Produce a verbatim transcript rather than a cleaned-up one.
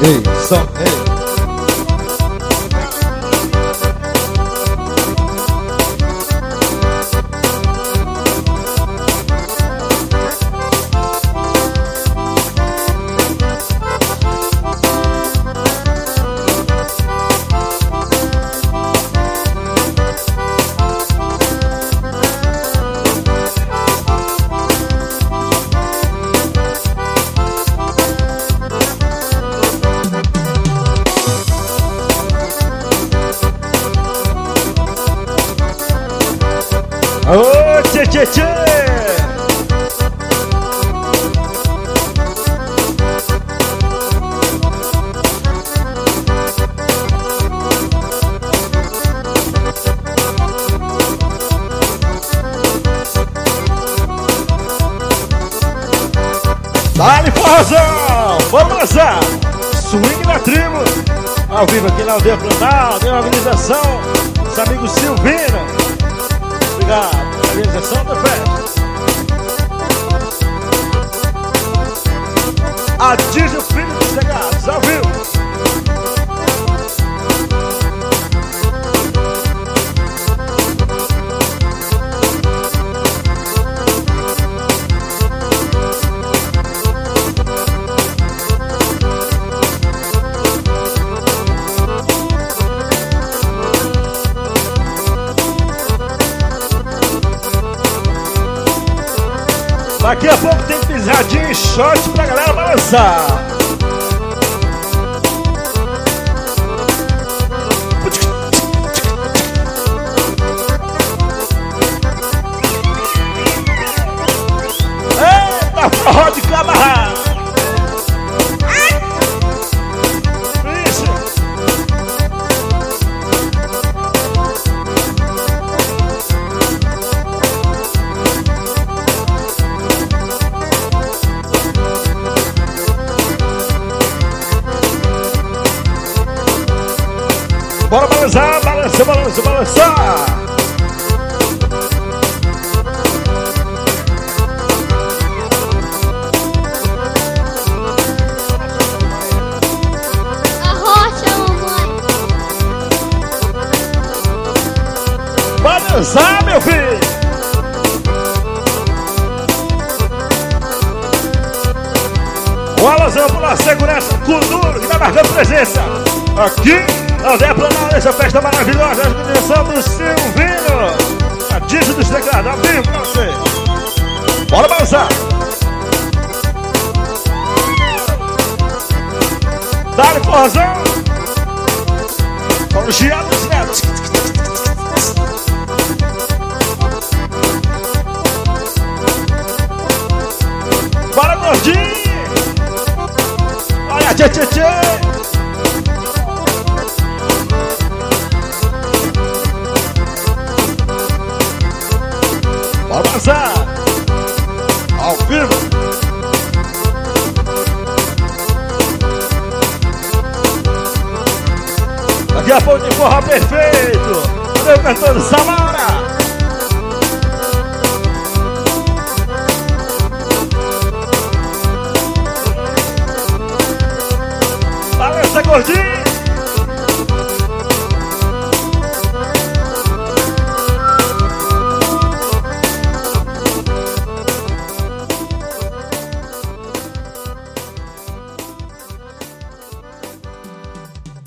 Ei, som, ei. Ô, tchê, tchê, tchê! Dá-lhe forrozão! Vamos lançar! Swing na tribo! Ao vivo aqui na Aldeia Planal, tem uma organização dos amigos Silvino. Obrigado pela realização da festa. Adígio Filho dos Cegados, ao vivo. Daqui a pouco tem pisadinha e shot pra galera balançar. Eita, forró de camarada. Bora balançar, balança, balança, balançar! A rocha, mamãe! Balançar, meu filho! O alusão pela segurança, com duro, que tá marcando presença aqui! Aldeia Planal, essa festa maravilhosa, a organização do Silvino. A Disney dos Teclados, ao vivo pra você. Bora balançar. Dá-lhe forrozão. Com o Giado dos Netos. Bora, gordinho. Olha, tchê, tchê, tchê. Bora balançar! Ao vivo! Daqui a pouco tem forró perfeito! Meu cantor Samara! Balança, gordinho!